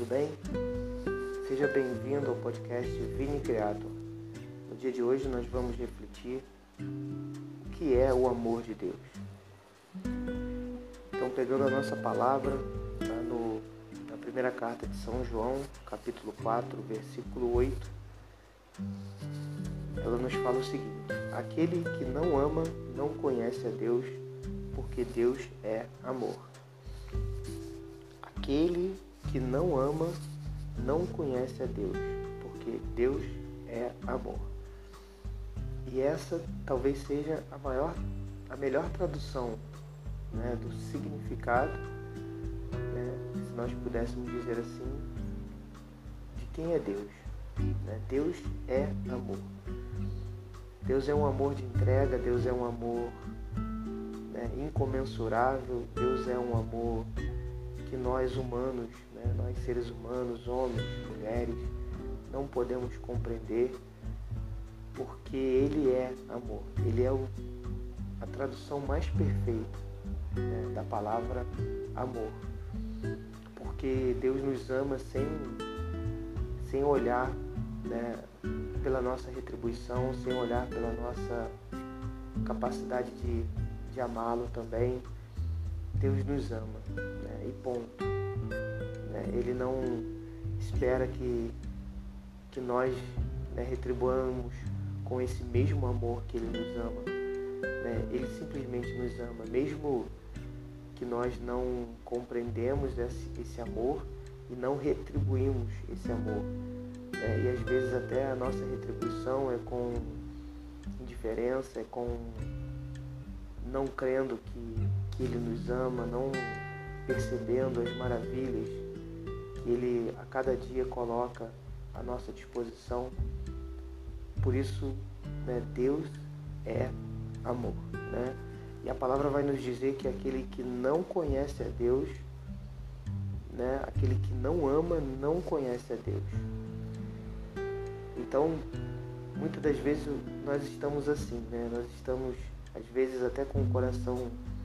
bem? Seja bem-vindo ao podcast Vini Creator. No dia de hoje nós vamos refletir o que é o amor de Deus. Então, pegando a nossa palavra, na primeira carta de São João, capítulo 4, versículo 8, ela nos fala o seguinte: aquele que não ama não conhece a Deus, porque Deus é amor. Aquele que não ama não conhece a Deus, porque Deus é amor. E essa talvez seja a melhor tradução, do significado, se nós pudéssemos dizer assim, de quem é Deus. Deus é amor. Deus é um amor de entrega, Deus é um amor incomensurável, Deus é um amor que nós humanos, nós seres humanos, homens, mulheres, não podemos compreender, porque Ele é amor. Ele é a tradução mais perfeita da palavra amor, porque Deus nos ama sem olhar pela nossa retribuição, sem olhar pela nossa capacidade de amá-lo também. Deus nos ama, e ponto. Ele não espera que nós retribuamos com esse mesmo amor que Ele nos ama. Ele simplesmente nos ama, mesmo que nós não compreendemos esse amor e não retribuímos esse amor. E às vezes até a nossa retribuição é com indiferença, é com não crendo que Ele nos ama, não percebendo as maravilhas que Ele a cada dia coloca à nossa disposição. Por isso, Deus é amor. E a palavra vai nos dizer que aquele que não conhece a Deus, aquele que não ama, não conhece a Deus. Então, muitas das vezes nós estamos assim, nós estamos às vezes até com o coração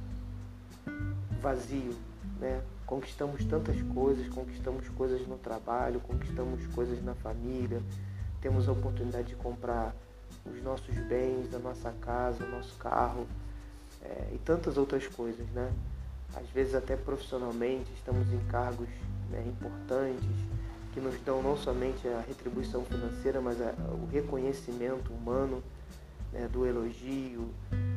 vazio, conquistamos tantas coisas, conquistamos coisas no trabalho, conquistamos coisas na família, temos a oportunidade de comprar os nossos bens, a nossa casa, o nosso carro, e tantas outras coisas, Às vezes até profissionalmente estamos em cargos importantes, que nos dão não somente a retribuição financeira, mas o reconhecimento humano, do elogio,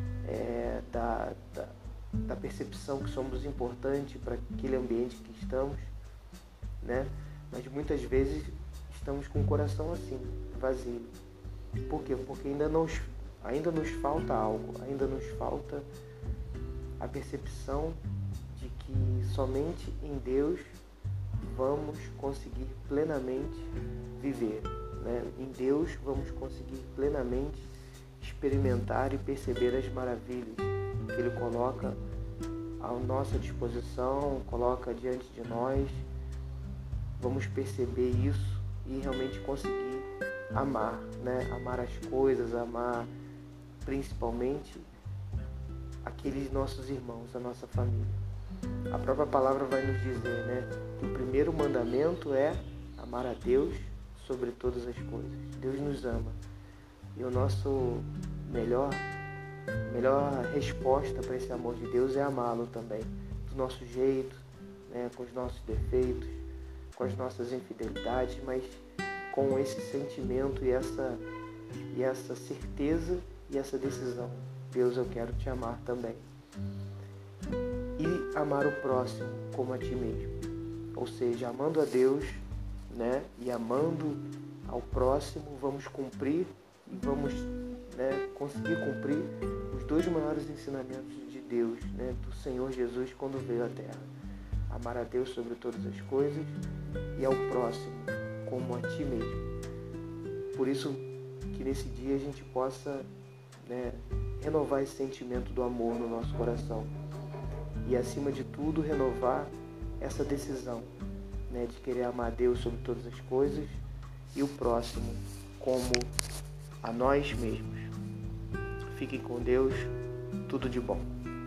da percepção que somos importantes para aquele ambiente que estamos, Mas muitas vezes estamos com o coração assim, vazio. Por quê? Porque ainda nos falta algo, ainda nos falta a percepção de que somente em Deus vamos conseguir plenamente viver. Em Deus vamos conseguir plenamente experimentar e perceber as maravilhas que Ele coloca à nossa disposição, coloca diante de nós. Vamos perceber isso e realmente conseguir amar, amar as coisas, amar principalmente aqueles nossos irmãos, a nossa família. A própria palavra vai nos dizer, que o primeiro mandamento é amar a Deus sobre todas as coisas. Deus nos ama. E o nosso melhor resposta para esse amor de Deus é amá-lo também, do nosso jeito, com os nossos defeitos, com as nossas infidelidades, mas com esse sentimento e essa certeza e essa decisão. Deus, eu quero te amar também. E amar o próximo como a ti mesmo. Ou seja, amando a Deus, e amando ao próximo, vamos cumprir e vamos conseguir cumprir os dois maiores ensinamentos de Deus, do Senhor Jesus quando veio à Terra. Amar a Deus sobre todas as coisas e ao próximo como a ti mesmo. Por isso que nesse dia a gente possa renovar esse sentimento do amor no nosso coração. E acima de tudo, renovar essa decisão de querer amar a Deus sobre todas as coisas e o próximo como a nós mesmos. Fiquem com Deus, tudo de bom.